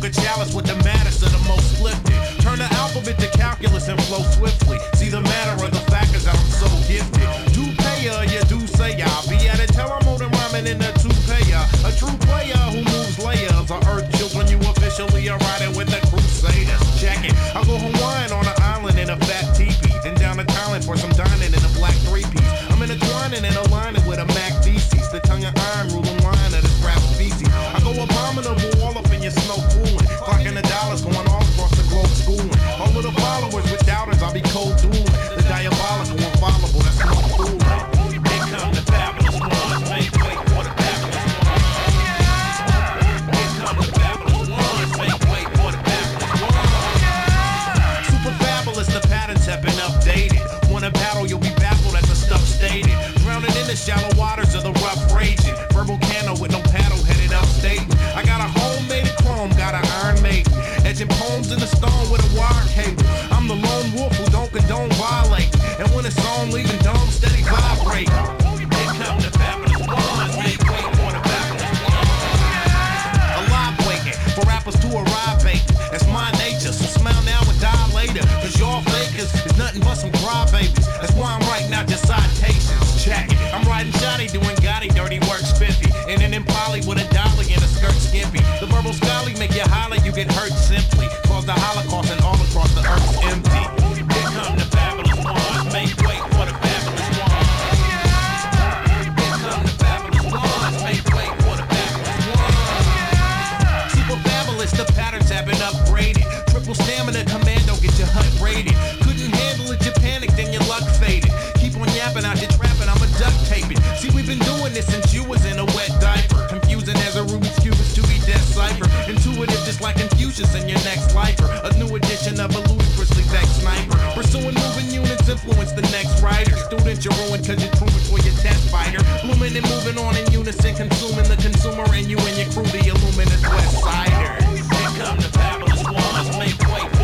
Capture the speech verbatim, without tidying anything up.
a chalice with the matters of the most lifted. Turn the alphabet to calculus and flow swiftly. See the matter of the factors that I'm so gifted. Do pay ya, you do say ya. Be at it, tell I'm more than rhyming in the two payer. A true player who moves layers of earth children. You officially are riding with the Crusaders. Check it. I'll go Hawaiian on an island in a fat teepee. Then down to Thailand for some dining in a black three-piece. I'm intertwining and aligning with a Mac thesis. The tongue of iron ruling line of this rap species. I go abominable all up in your snow cooling. Clocking the dollars going all across the globe schooling. All of the followers with doubters, I'll be cold dueling. The diabolical, infallible, that's no fooling. Here come the fabulous ones, make way for the fabulous ones. Here come the fabulous ones, make way for the fabulous ones. Super fabulous, the patterns have been updated. Wanna battle, you'll be baffled at the stuff stated. Drowning in the shallow waters of the rough raging. Verbal cano with no paddle headed upstate. I got a homemade chrome, got an iron maiden. Etching poems in the stone with a wire cable. I'm the lone wolf who don't condone violate. And when it's on, leaving dome steady vibrate. Here come the fabulous ones, make way for the fabulous ones. Alive waking, for rappers to arrive vacant. That's my nature, so smile now and die later. Cause y'all fakers is nothing but some cry babies. That's why I'm writing out your citations. Check it. I'm riding shoddy, doing gaudy, dirty work spiffy. And an Impala with a dolly and a skirt skimpy. The verbal scully make you holler, you get hurt simply. Cause the Holocaust and all across the earth's empty. Here come the fabulous ones, make way for the fabulous ones. Here come the fabulous ones, make way for the fabulous ones. Super fabulous, the patterns have been upgraded. Triple stamina commando, get your H U D rated. Couldn't handle it, you panicked, then your luck faded. Keep on yapping out your trapping, I'ma duct tape it. See, we've been doing this since you was in a wet diaper. Confusing as a Rubik's Cube is to be deciphered. Intuitive just like Confucius in your next lifer. A new edition of a ludicrously vexed sniper. Pursuing moving units influence the next writer. Student, you're ruined cause you're true before your test fighter. Blooming and moving on in unison, consuming the consumer and you and your crew, the illuminous West Siders. Here come the fabulous ones, make way